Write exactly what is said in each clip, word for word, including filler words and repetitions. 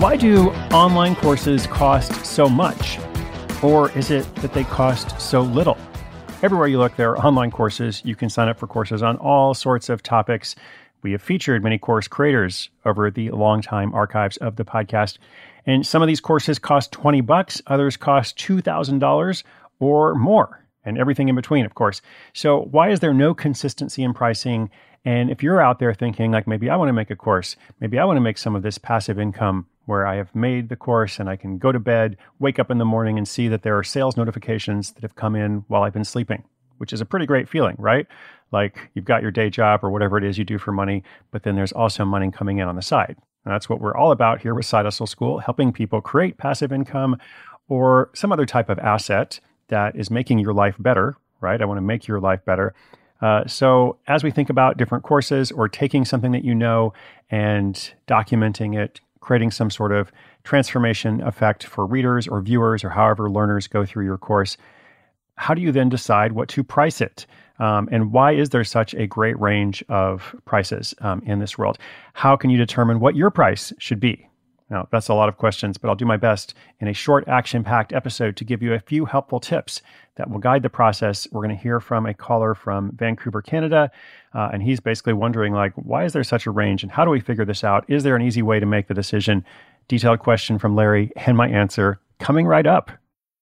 Why do online courses cost so much? Or is it that they cost so little? Everywhere you look, there are online courses. You can sign up for courses on all sorts of topics. We have featured many course creators over the long-time archives of the podcast. And some of these courses cost twenty bucks, others cost two thousand dollars or more, and everything in between, of course. So why is there no consistency in pricing? And if you're out there thinking, like, maybe I want to make a course, maybe I want to make some of this passive income where I have made the course and I can go to bed, wake up in the morning and see that there are sales notifications that have come in while I've been sleeping, which is a pretty great feeling, right? Like you've got your day job or whatever it is you do for money, but then there's also money coming in on the side. And that's what we're all about here with Side Hustle School, helping people create passive income or some other type of asset that is making your life better, right? I want to make your life better. Uh, so as we think about different courses or taking something that you know and documenting it, creating some sort of transformation effect for readers or viewers or however learners go through your course, how do you then decide what to price it? Um, and why is there such a great range of prices um, in this world? How can you determine what your price should be? Now, that's a lot of questions, but I'll do my best in a short action-packed episode to give you a few helpful tips that will guide the process. We're going to hear from a caller from Vancouver, Canada, uh, and he's basically wondering, like, why is there such a range and how do we figure this out? Is there an easy way to make the decision? Detailed question from Larry and my answer coming right up.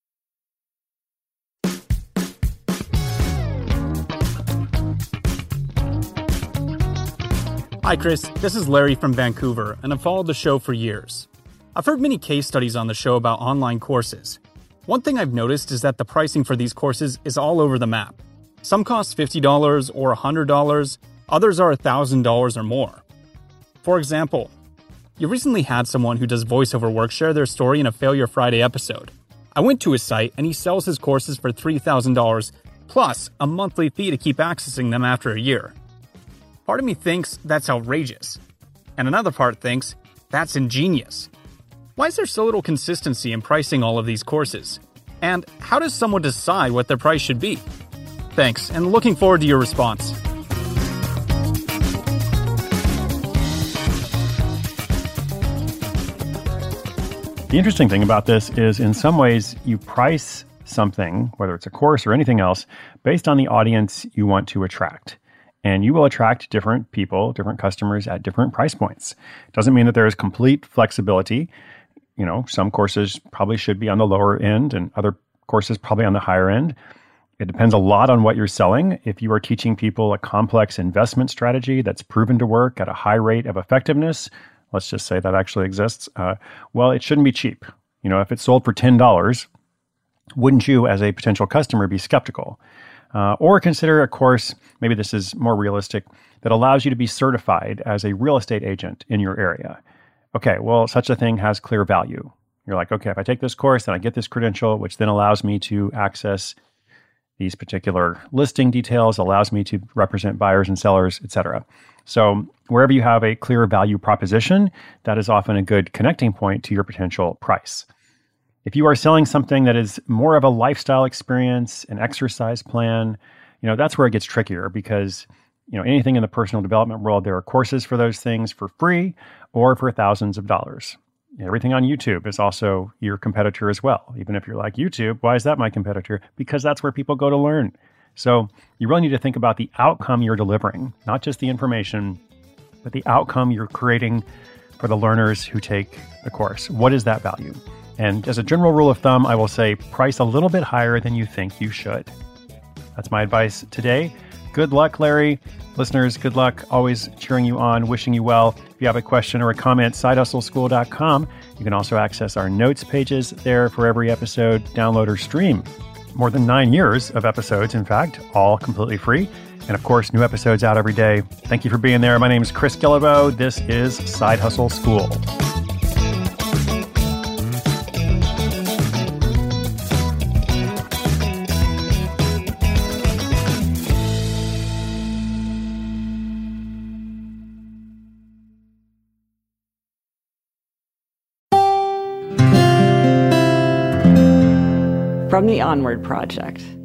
Hi, Chris. This is Larry from Vancouver, and I've followed the show for years. I've heard many case studies on the show about online courses. One thing I've noticed is that the pricing for these courses is all over the map. Some cost fifty dollars or one hundred dollars, others are one thousand dollars or more. For example, you recently had someone who does voiceover work share their story in a Failure Friday episode. I went to his site and he sells his courses for three thousand dollars plus a monthly fee to keep accessing them after a year. Part of me thinks that's outrageous, and another part thinks that's ingenious. Why is there so little consistency in pricing all of these courses? And how does someone decide what their price should be? Thanks, and looking forward to your response. The interesting thing about this is in some ways you price something, whether it's a course or anything else, based on the audience you want to attract. And you will attract different people, different customers at different price points. Doesn't mean that there is complete flexibility. You know, some courses probably should be on the lower end and other courses probably on the higher end. It depends a lot on what you're selling. If you are teaching people a complex investment strategy that's proven to work at a high rate of effectiveness, let's just say that actually exists, uh, well, it shouldn't be cheap. You know, if it's sold for ten dollars, wouldn't you as a potential customer be skeptical? Uh, or consider a course, maybe this is more realistic, that allows you to be certified as a real estate agent in your area. Okay, well, such a thing has clear value. You're like, okay, if I take this course, then I get this credential, which then allows me to access these particular listing details, allows me to represent buyers and sellers, et cetera. So wherever you have a clear value proposition, that is often a good connecting point to your potential price. If you are selling something that is more of a lifestyle experience, an exercise plan, you know, that's where it gets trickier because, you know, anything in the personal development world, there are courses for those things for free or for thousands of dollars. Everything on YouTube is also your competitor as well. Even if you're like, YouTube, why is that my competitor? Because that's where people go to learn. So you really need to think about the outcome you're delivering, not just the information, but the outcome you're creating for the learners who take the course. What is that value? And as a general rule of thumb, I will say price a little bit higher than you think you should. That's my advice today. Good luck, Larry. Listeners, good luck. Always cheering you on, wishing you well. If you have a question or a comment, side hustle school dot com. You can also access our notes pages there for every episode, download or stream. More than nine years of episodes, in fact, all completely free. And of course, new episodes out every day. Thank you for being there. My name is Chris Guillebeau. This is Side Hustle School. From the Onward Project.